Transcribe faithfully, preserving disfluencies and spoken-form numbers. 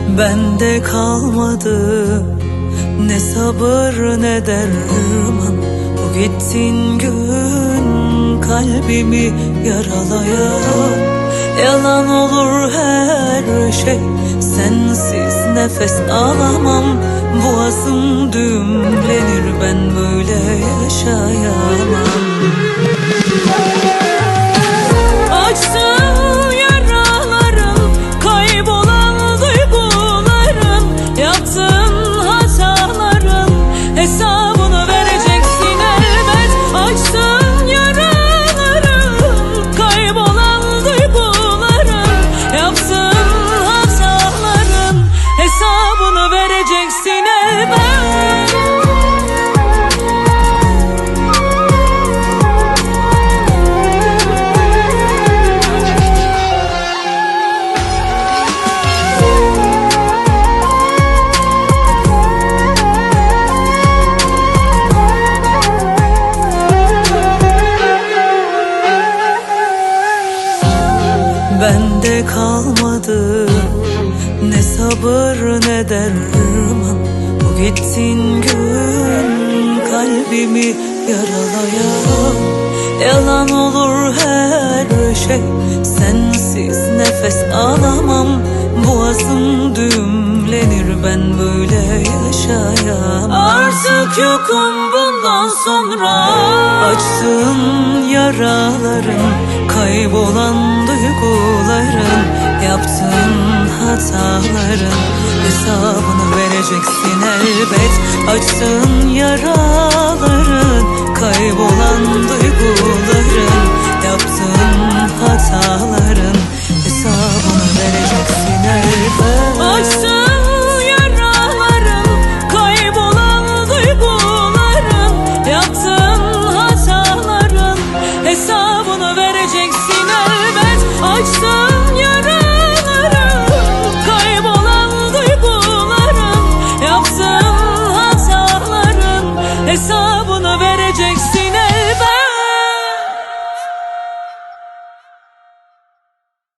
Bende kalmadı ne sabır ne derman. Bu gittiğin gün kalbimi yaralayan. Yalan olur her şey, sensiz nefes alamam. Boğazım düğümlenir, ben böyle yaşayamam. Açtığın yaraların, kaybolan duyguların, yaptığın hataların hesabını vereceksin elbet. Açtığın yaraların, kaybolan duyguların, yaptığın hataların hesabını vereceksin elbet. Bende kalmadı ne sabır ne derman. Bu gittiğin gün kalbimi yaralayan. Yalan olur her şey, sensiz nefes alamam. Boğazım düğümlenir, ben böyle yaşayamam. Artık yokum bundan sonra. Açtığın yaraların, kaybolan duyguların, yaptığın hataların hesabını vereceksin elbet. Açtığın yaraların, kaybolan duyguların, yaptığın hataların